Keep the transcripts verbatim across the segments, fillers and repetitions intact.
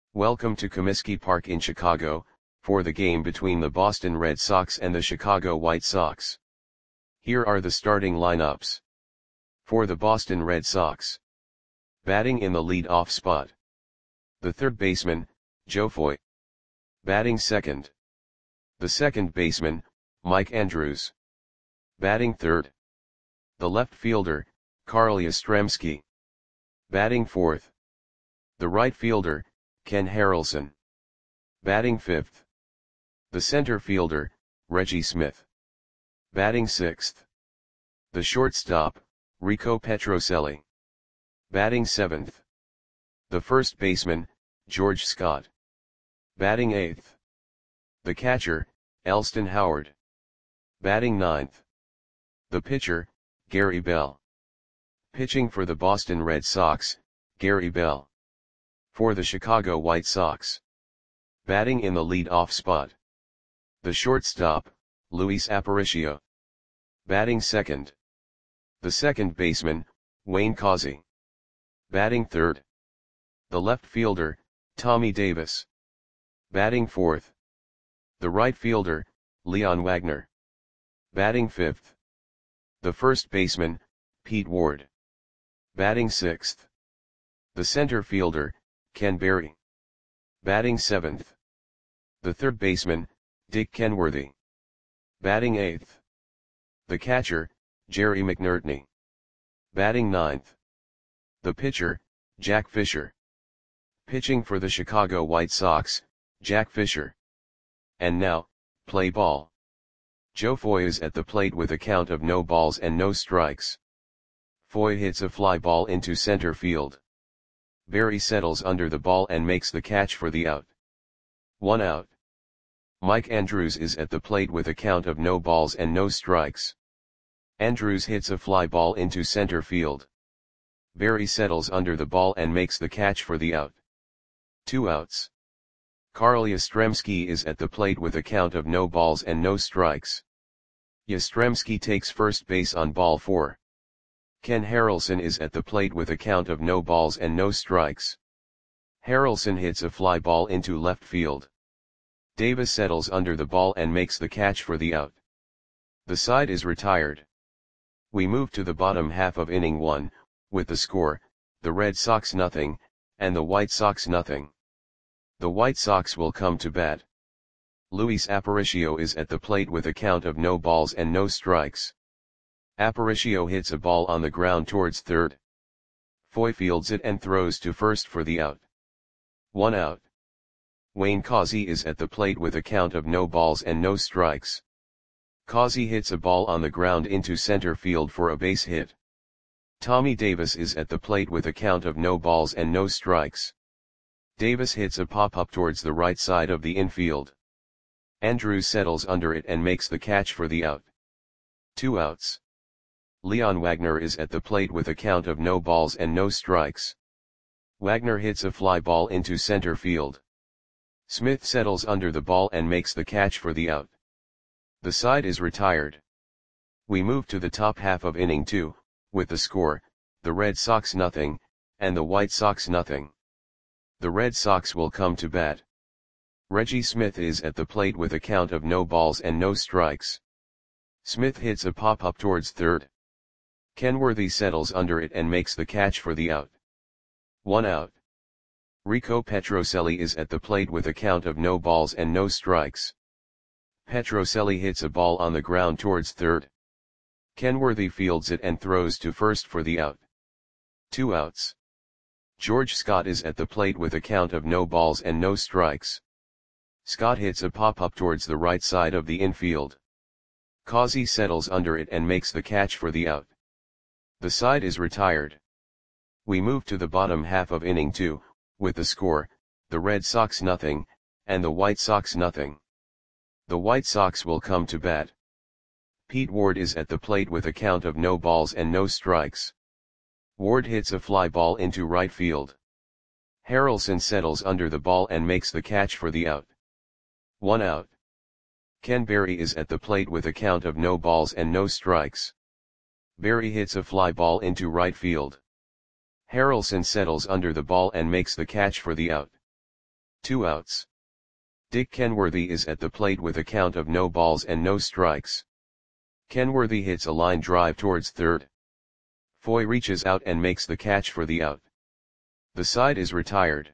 Welcome to Comiskey Park in Chicago, for the game between the Boston Red Sox and the Chicago White Sox. Here are the starting lineups. For the Boston Red Sox. Batting in the lead-off spot. The third baseman, Joe Foy. Batting second. The second baseman, Mike Andrews. Batting third. The left fielder, Carl Yastrzemski. Batting fourth. The right fielder, Ken Harrelson. Batting fifth. The center fielder, Reggie Smith. Batting sixth. The shortstop, Rico Petrocelli. Batting seventh. The first baseman, George Scott. Batting eighth. The catcher, Elston Howard. Batting ninth. The pitcher, Gary Bell. Pitching for the Boston Red Sox, Gary Bell. For the Chicago White Sox. Batting in the lead-off spot. The shortstop, Luis Aparicio. Batting second. The second baseman, Wayne Causey. Batting third. The left fielder, Tommy Davis. Batting fourth. The right fielder, Leon Wagner. Batting fifth. The first baseman, Pete Ward. Batting sixth. The center fielder, Ken Berry. Batting seventh. The third baseman, Dick Kenworthy. Batting eighth. The catcher, Jerry McNertney. Batting ninth. The pitcher, Jack Fisher. Pitching for the Chicago White Sox, Jack Fisher. And now, play ball. Joe Foy is at the plate with a count of no balls and no strikes. Foy hits a fly ball into center field. Berry settles under the ball and makes the catch for the out. One out. Mike Andrews is at the plate with a count of no balls and no strikes. Andrews hits a fly ball into center field. Berry settles under the ball and makes the catch for the out. Two outs. Carl Yastrzemski is at the plate with a count of no balls and no strikes. Yastrzemski takes first base on ball four. Ken Harrelson is at the plate with a count of no balls and no strikes. Harrelson hits a fly ball into left field. Davis settles under the ball and makes the catch for the out. The side is retired. We move to the bottom half of inning one, with the score, the Red Sox nothing, and the White Sox nothing. The White Sox will come to bat. Luis Aparicio is at the plate with a count of no balls and no strikes. Aparicio hits a ball on the ground towards third. Foy fields it and throws to first for the out. One out. Wayne Causey is at the plate with a count of no balls and no strikes. Causey hits a ball on the ground into center field for a base hit. Tommy Davis is at the plate with a count of no balls and no strikes. Davis hits a pop-up towards the right side of the infield. Andrews settles under it and makes the catch for the out. Two outs. Leon Wagner is at the plate with a count of no balls and no strikes. Wagner hits a fly ball into center field. Smith settles under the ball and makes the catch for the out. The side is retired. We move to the top half of inning two, with the score, the Red Sox nothing, and the White Sox nothing. The Red Sox will come to bat. Reggie Smith is at the plate with a count of no balls and no strikes. Smith hits a pop-up towards third. Kenworthy settles under it and makes the catch for the out. One out. Rico Petrocelli is at the plate with a count of no balls and no strikes. Petrocelli hits a ball on the ground towards third. Kenworthy fields it and throws to first for the out. Two outs. George Scott is at the plate with a count of no balls and no strikes. Scott hits a pop-up towards the right side of the infield. Causey settles under it and makes the catch for the out. The side is retired. We move to the bottom half of inning two, with the score, the Red Sox nothing, and the White Sox nothing. The White Sox will come to bat. Pete Ward is at the plate with a count of no balls and no strikes. Ward hits a fly ball into right field. Harrelson settles under the ball and makes the catch for the out. One out. Ken Berry is at the plate with a count of no balls and no strikes. Berry hits a fly ball into right field. Harrelson settles under the ball and makes the catch for the out. Two outs. Dick Kenworthy is at the plate with a count of no balls and no strikes. Kenworthy hits a line drive towards third. Foy reaches out and makes the catch for the out. The side is retired.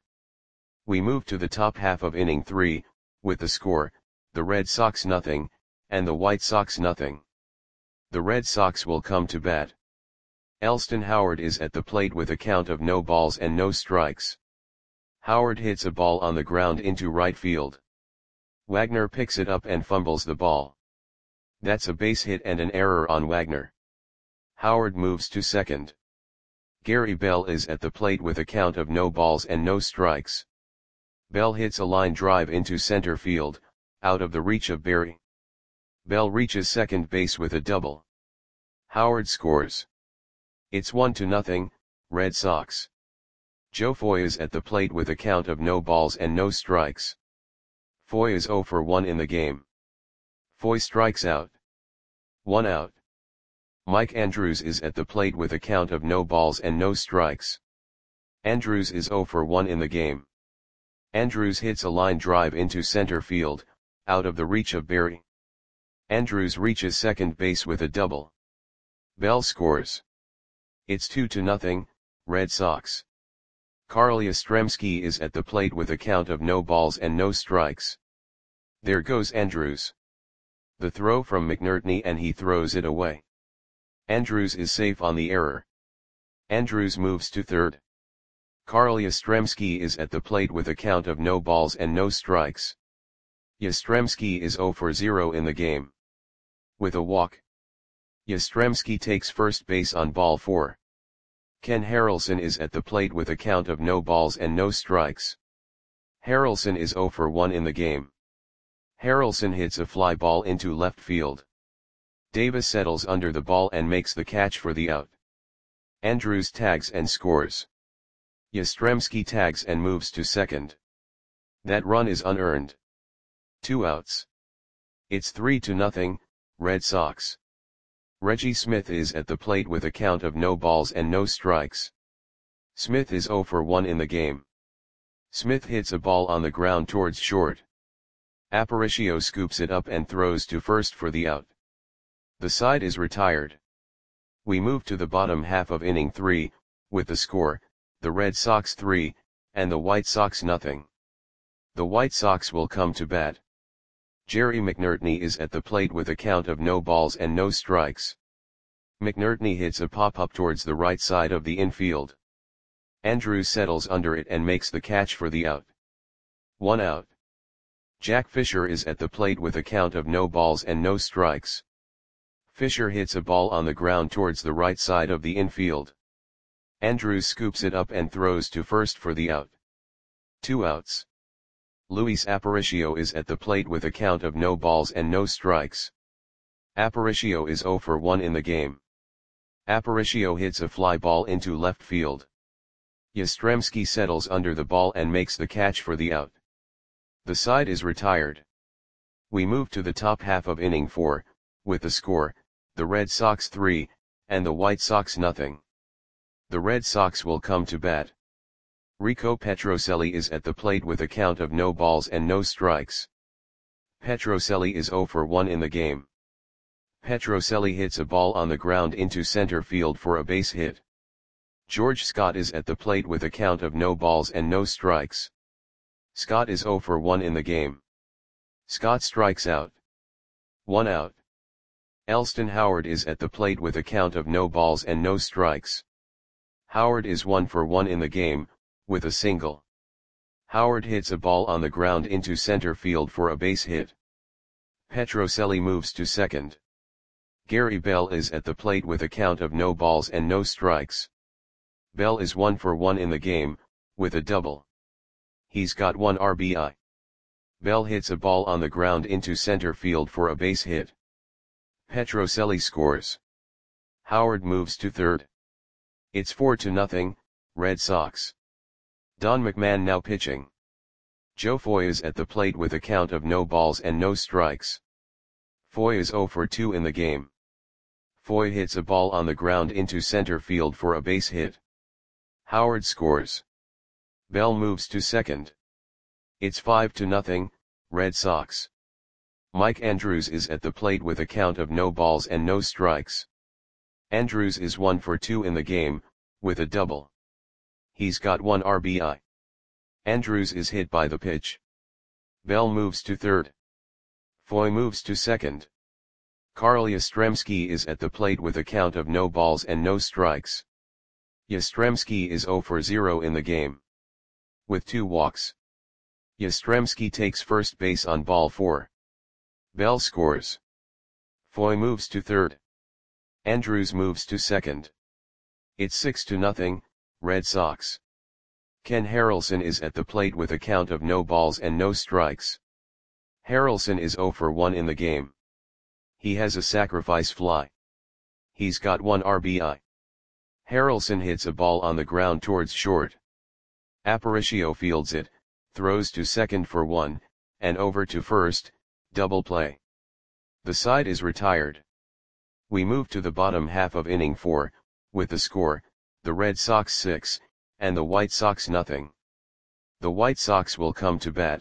We move to the top half of inning three, with the score, the Red Sox nothing, and the White Sox nothing. The Red Sox will come to bat. Elston Howard is at the plate with a count of no balls and no strikes. Howard hits a ball on the ground into right field. Wagner picks it up and fumbles the ball. That's a base hit and an error on Wagner. Howard moves to second. Gary Bell is at the plate with a count of no balls and no strikes. Bell hits a line drive into center field, out of the reach of Berry. Bell reaches second base with a double. Howard scores. It's one to nothing, Red Sox. Joe Foy is at the plate with a count of no balls and no strikes. Foy is oh for one in the game. Foy strikes out. One out. Mike Andrews is at the plate with a count of no balls and no strikes. Andrews is oh for one in the game. Andrews hits a line drive into center field, out of the reach of Berry. Andrews reaches second base with a double. Bell scores. It's two to nothing, Red Sox. Carl Yastrzemski is at the plate with a count of no balls and no strikes. There goes Andrews. The throw from McNertney and he throws it away. Andrews is safe on the error. Andrews moves to third. Carl Yastrzemski is at the plate with a count of no balls and no strikes. Yastrzemski is oh for zero in the game. With a walk. Yastrzemski takes first base on ball four. Ken Harrelson is at the plate with a count of no balls and no strikes. Harrelson is oh for one in the game. Harrelson hits a fly ball into left field. Davis settles under the ball and makes the catch for the out. Andrews tags and scores. Yastrzemski tags and moves to second. That run is unearned. Two outs. It's three to nothing, Red Sox. Reggie Smith is at the plate with a count of no balls and no strikes. Smith is oh for one in the game. Smith hits a ball on the ground towards short. Aparicio scoops it up and throws to first for the out. The side is retired. We move to the bottom half of inning three, with the score, the Red Sox three, and the White Sox nothing. The White Sox will come to bat. Jerry McNertney is at the plate with a count of no balls and no strikes. McNertney hits a pop-up towards the right side of the infield. Andrews settles under it and makes the catch for the out. One out. Jack Fisher is at the plate with a count of no balls and no strikes. Fisher hits a ball on the ground towards the right side of the infield. Andrews scoops it up and throws to first for the out. Two outs. Luis Aparicio is at the plate with a count of no balls and no strikes. Aparicio is oh for one in the game. Aparicio hits a fly ball into left field. Yastrzemski settles under the ball and makes the catch for the out. The side is retired. We move to the top half of inning four, with the score, the Red Sox three, and the White Sox nothing. The Red Sox will come to bat. Rico Petrocelli is at the plate with a count of no balls and no strikes. Petrocelli is oh for one in the game. Petrocelli hits a ball on the ground into center field for a base hit. George Scott is at the plate with a count of no balls and no strikes. Scott is oh for one in the game. Scott strikes out. One out. Elston Howard is at the plate with a count of no balls and no strikes. Howard is one for one in the game, with a single. Howard hits a ball on the ground into center field for a base hit. Petrocelli moves to second. Gary Bell is at the plate with a count of no balls and no strikes. Bell is one for one in the game, with a double. He's got one R B I. Bell hits a ball on the ground into center field for a base hit. Petrocelli scores. Howard moves to third. It's four to nothing, Red Sox. Don McMahon now pitching. Joe Foy is at the plate with a count of no balls and no strikes. Foy is oh for two in the game. Foy hits a ball on the ground into center field for a base hit. Howard scores. Bell moves to second. It's five to nothing, Red Sox. Mike Andrews is at the plate with a count of no balls and no strikes. Andrews is one for two in the game, with a double. He's got one R B I. Andrews is hit by the pitch. Bell moves to third. Foy moves to second. Carl Yastrzemski is at the plate with a count of no balls and no strikes. Yastrzemski is zero for zero in the game, with two walks. Yastrzemski takes first base on ball four. Bell scores. Foy moves to third. Andrews moves to second. It's six to nothing, Red Sox. Ken Harrelson is at the plate with a count of no balls and no strikes. Harrelson is zero for one in the game. He has a sacrifice fly. He's got one R B I. Harrelson hits a ball on the ground towards short. Aparicio fields it, throws to second for one, and over to first, double play. The side is retired. We move to the bottom half of inning four, with the score, the Red Sox six, and the White Sox nothing. The White Sox will come to bat.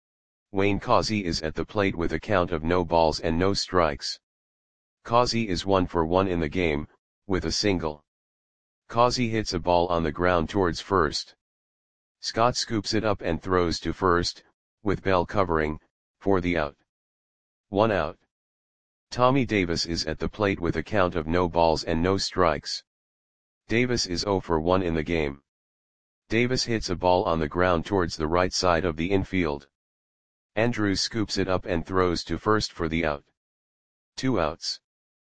Wayne Causey is at the plate with a count of no balls and no strikes. Causey is one for one in the game, with a single. Causey hits a ball on the ground towards first. Scott scoops it up and throws to first, with Bell covering, for the out. One out. Tommy Davis is at the plate with a count of no balls and no strikes. Davis is zero for one in the game. Davis hits a ball on the ground towards the right side of the infield. Andrews scoops it up and throws to first for the out. Two outs.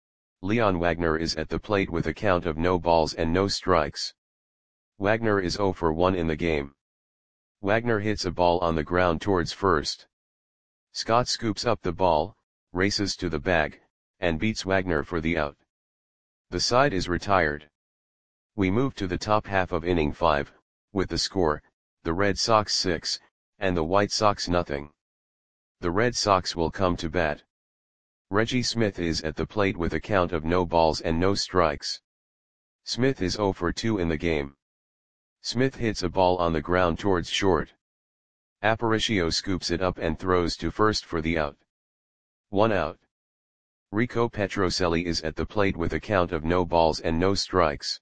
Leon Wagner is at the plate with a count of no balls and no strikes. Wagner is zero for one in the game. Wagner hits a ball on the ground towards first. Scott scoops up the ball, races to the bag, and beats Wagner for the out. The side is retired. We move to the top half of inning five, with the score, the Red Sox six, and the White Sox nothing. The Red Sox will come to bat. Reggie Smith is at the plate with a count of no balls and no strikes. Smith is zero for two in the game. Smith hits a ball on the ground towards short. Aparicio scoops it up and throws to first for the out. One out. Rico Petrocelli is at the plate with a count of no balls and no strikes.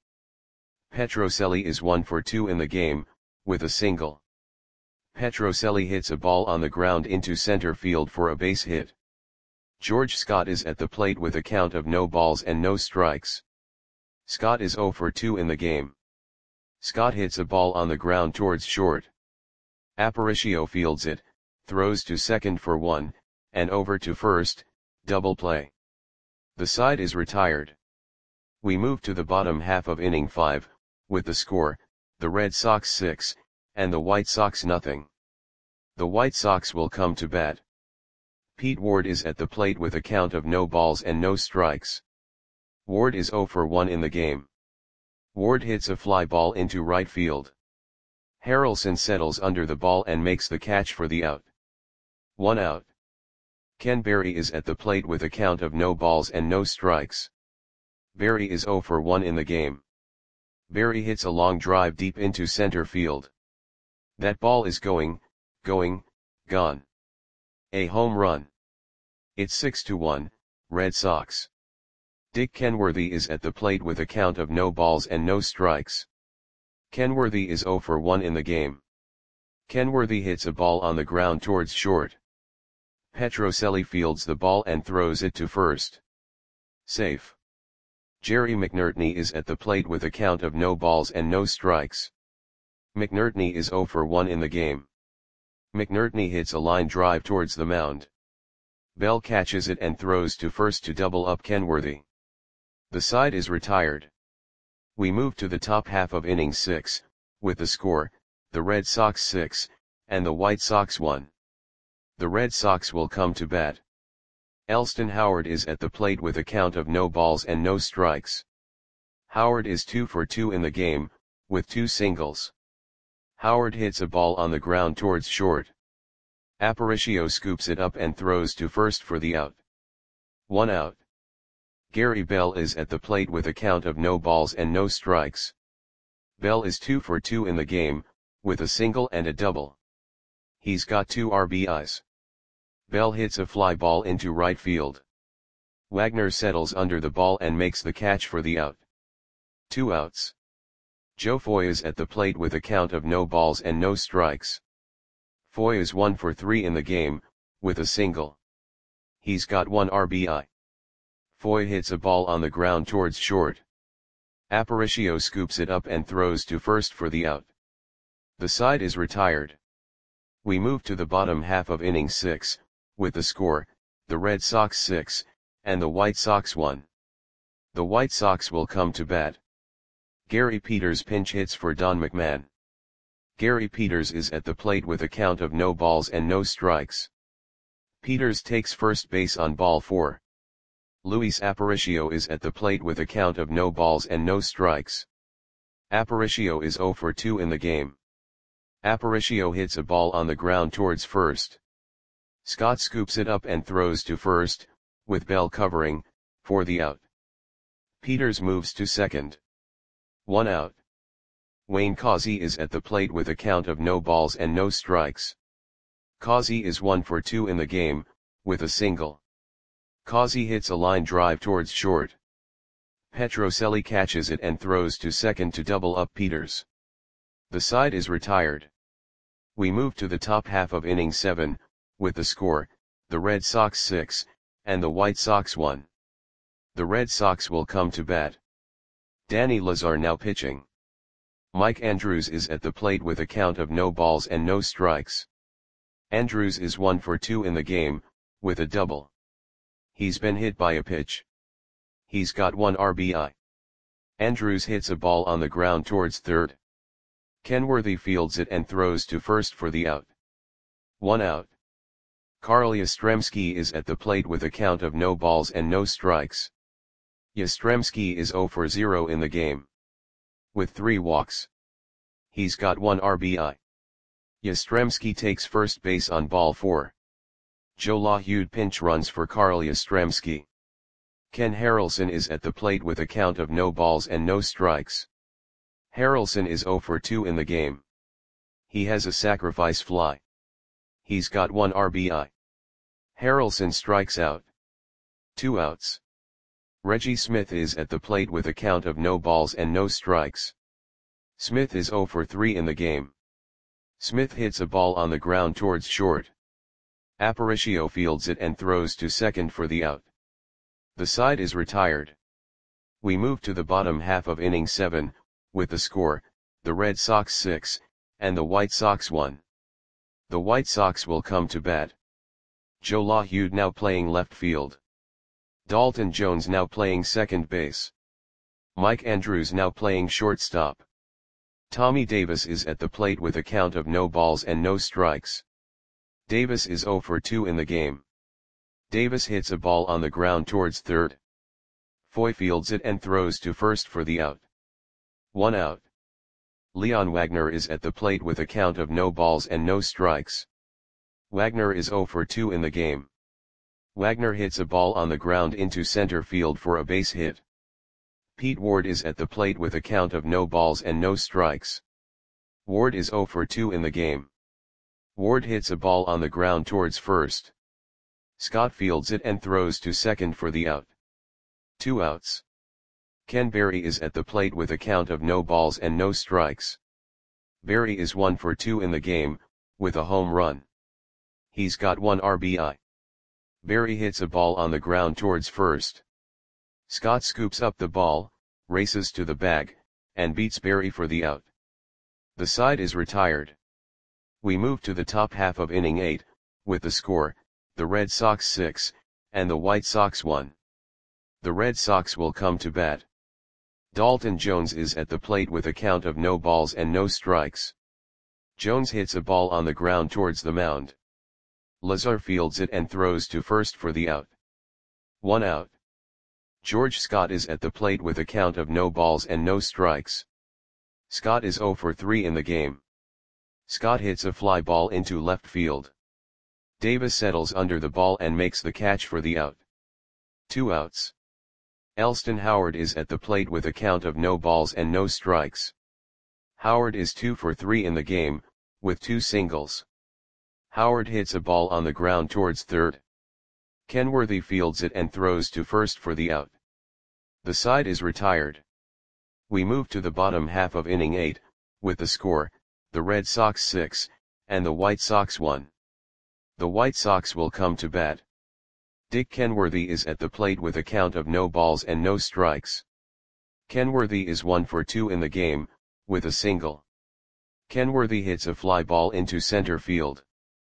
Petrocelli is one for two in the game, with a single. Petrocelli hits a ball on the ground into center field for a base hit. George Scott is at the plate with a count of no balls and no strikes. Scott is zero for two in the game. Scott hits a ball on the ground towards short. Aparicio fields it, throws to second for one, and over to first, double play. The side is retired. We move to the bottom half of inning five, with the score, the Red Sox six, and the White Sox nothing. The White Sox will come to bat. Pete Ward is at the plate with a count of no balls and no strikes. Ward is zero for one in the game. Ward hits a fly ball into right field. Harrelson settles under the ball and makes the catch for the out. One out. Ken Berry is at the plate with a count of no balls and no strikes. Berry is zero for one in the game. Berry hits a long drive deep into center field. That ball is going, going, gone. A home run. It's six to one, Red Sox. Dick Kenworthy is at the plate with a count of no balls and no strikes. Kenworthy is zero for one in the game. Kenworthy hits a ball on the ground towards short. Petrocelli fields the ball and throws it to first. Safe. Jerry McNertney is at the plate with a count of no balls and no strikes. McNertney is zero for one in the game. McNertney hits a line drive towards the mound. Bell catches it and throws to first to double up Kenworthy. The side is retired. We move to the top half of inning six, with the score, the Red Sox six, and the White Sox one. The Red Sox will come to bat. Elston Howard is at the plate with a count of no balls and no strikes. Howard is two for two in the game, with two singles. Howard hits a ball on the ground towards short. Aparicio scoops it up and throws to first for the out. One out. Gary Bell is at the plate with a count of no balls and no strikes. Bell is two for two in the game, with a single and a double. He's got two R B Is. Bell hits a fly ball into right field. Wagner settles under the ball and makes the catch for the out. Two outs. Joe Foy is at the plate with a count of no balls and no strikes. Foy is one for three in the game, with a single. He's got one R B I. Foy hits a ball on the ground towards short. Aparicio scoops it up and throws to first for the out. The side is retired. We move to the bottom half of inning six, with the score, the Red Sox six, and the White Sox one. The White Sox will come to bat. Gary Peters pinch hits for Don McMahon. Gary Peters is at the plate with a count of no balls and no strikes. Peters takes first base on ball four. Luis Aparicio is at the plate with a count of no balls and no strikes. Aparicio is zero for two in the game. Aparicio hits a ball on the ground towards first. Scott scoops it up and throws to first, with Bell covering, for the out. Peters moves to second. One out. Wayne Causey is at the plate with a count of no balls and no strikes. Causey is one for two in the game, with a single. Causey hits a line drive towards short. Petrocelli catches it and throws to second to double up Peters. The side is retired. We move to the top half of inning seven, with the score, the Red Sox six, and the White Sox one. The Red Sox will come to bat. Danny Lazar now pitching. Mike Andrews is at the plate with a count of no balls and no strikes. Andrews is one for two in the game, with a double. He's been hit by a pitch. He's got one R B I. Andrews hits a ball on the ground towards third. Kenworthy fields it and throws to first for the out. One out. Carl Yastrzemski is at the plate with a count of no balls and no strikes. Yastrzemski is zero for zero in the game, with three walks. He's got one R B I. Yastrzemski takes first base on ball four. Joe LaHude pinch runs for Carl Yastrzemski. Ken Harrelson is at the plate with a count of no balls and no strikes. Harrelson is zero for two in the game. He has a sacrifice fly. He's got one R B I. Harrelson strikes out. Two outs. Reggie Smith is at the plate with a count of no balls and no strikes. Smith is zero for three in the game. Smith hits a ball on the ground towards short. Aparicio fields it and throws to second for the out. The side is retired. We move to the bottom half of inning seven, with the score, the Red Sox six, and the White Sox one. The White Sox will come to bat. Joe LaHude now playing left field. Dalton Jones now playing second base. Mike Andrews now playing shortstop. Tommy Davis is at the plate with a count of no balls and no strikes. Davis is zero for two in the game. Davis hits a ball on the ground towards third. Foy fields it and throws to first for the out. One out. Leon Wagner is at the plate with a count of no balls and no strikes. Wagner is zero for two in the game. Wagner hits a ball on the ground into center field for a base hit. Pete Ward is at the plate with a count of no balls and no strikes. Ward is zero for two in the game. Ward hits a ball on the ground towards first. Scott fields it and throws to second for the out. Two outs. Ken Berry is at the plate with a count of no balls and no strikes. Berry is one for two in the game, with a home run. He's got one R B I. Berry hits a ball on the ground towards first. Scott scoops up the ball, races to the bag, and beats Berry for the out. The side is retired. We move to the top half of inning eight, with the score, the Red Sox six, and the White Sox one. The Red Sox will come to bat. Dalton Jones is at the plate with a count of no balls and no strikes. Jones hits a ball on the ground towards the mound. Lazar fields it and throws to first for the out. One out. George Scott is at the plate with a count of no balls and no strikes. Scott is zero for three in the game. Scott hits a fly ball into left field. Davis settles under the ball and makes the catch for the out. Two outs. Elston Howard is at the plate with a count of no balls and no strikes. Howard is two for three in the game, with two singles. Howard hits a ball on the ground towards third. Kenworthy fields it and throws to first for the out. The side is retired. We move to the bottom half of inning eight, with the score, the Red Sox six, and the White Sox one. The White Sox will come to bat. Dick Kenworthy is at the plate with a count of no balls and no strikes. Kenworthy is one for two in the game, with a single. Kenworthy hits a fly ball into center field.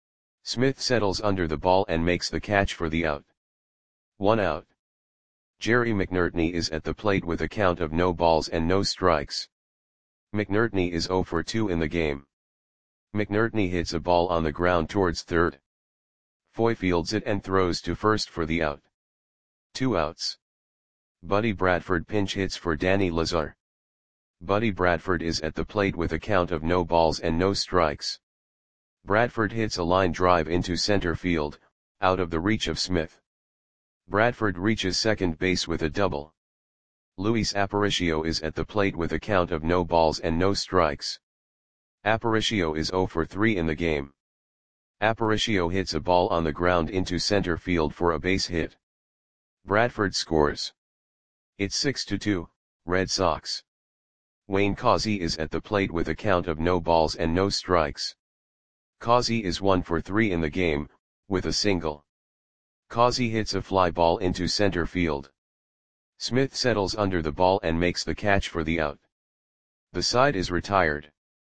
Smith settles under the ball and makes the catch for the out. One out. Jerry McNertney is at the plate with a count of no balls and no strikes. McNertney is zero for two in the game. McNertney hits a ball on the ground towards third. Foy fields it and throws to first for the out. Two outs. Buddy Bradford pinch hits for Danny Lazar. Buddy Bradford is at the plate with a count of no balls and no strikes. Bradford hits a line drive into center field, out of the reach of Smith. Bradford reaches second base with a double. Luis Aparicio is at the plate with a count of no balls and no strikes. Aparicio is zero for three in the game. Aparicio hits a ball on the ground into center field for a base hit. Bradford scores. It's six to two, Red Sox. Wayne Causey is at the plate with a count of no balls and no strikes. Causey is one for three in the game, with a single. Causey hits a fly ball into center field. Smith settles under the ball and makes the catch for the out. The side is retired.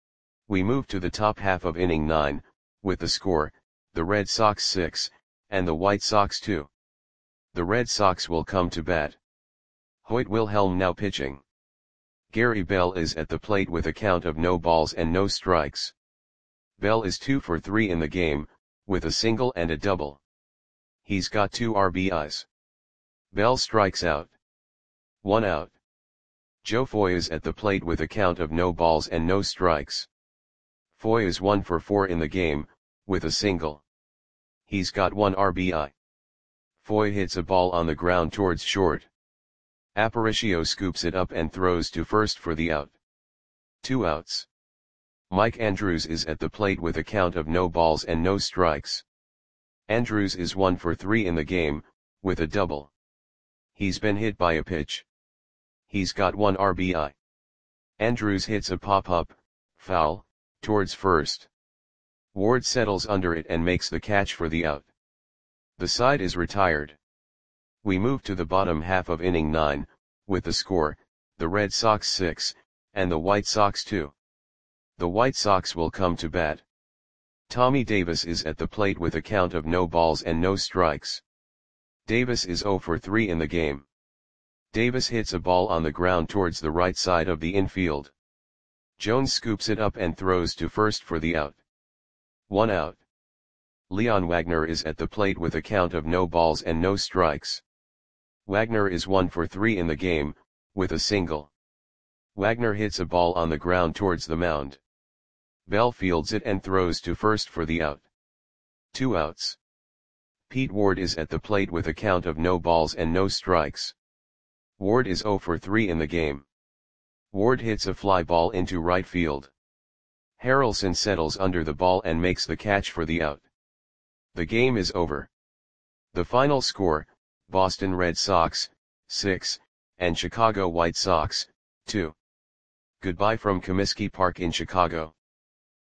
We move to the top half of inning nine, with the score, the Red Sox six, and the White Sox two. The Red Sox will come to bat. Hoyt Wilhelm now pitching. Gary Bell is at the plate with a count of no balls and no strikes. Bell is two for three in the game, with a single and a double. He's got two R B Is. Bell strikes out. One out. Joe Foy is at the plate with a count of no balls and no strikes. Foy is one for four in the game, with a single. He's got one R B I. Foy hits a ball on the ground towards short. Aparicio scoops it up and throws to first for the out. Two outs. Mike Andrews is at the plate with a count of no balls and no strikes. Andrews is one for three in the game, with a double. He's been hit by a pitch. He's got one R B I. Andrews hits a pop-up, foul, towards first. Ward settles under it and makes the catch for the out. The side is retired. We move to the bottom half of inning nine, with the score, the Red Sox six, and the White Sox two. The White Sox will come to bat. Tommy Davis is at the plate with a count of no balls and no strikes. Davis is zero for three in the game. Davis hits a ball on the ground towards the right side of the infield. Jones scoops it up and throws to first for the out. One out. Leon Wagner is at the plate with a count of no balls and no strikes. Wagner is one for three in the game, with a single. Wagner hits a ball on the ground towards the mound. Bell fields it and throws to first for the out. Two outs. Pete Ward is at the plate with a count of no balls and no strikes. Ward is zero for three in the game. Ward hits a fly ball into right field. Harrelson settles under the ball and makes the catch for the out. The game is over. The final score, Boston Red Sox, six, and Chicago White Sox, two. Goodbye from Comiskey Park in Chicago.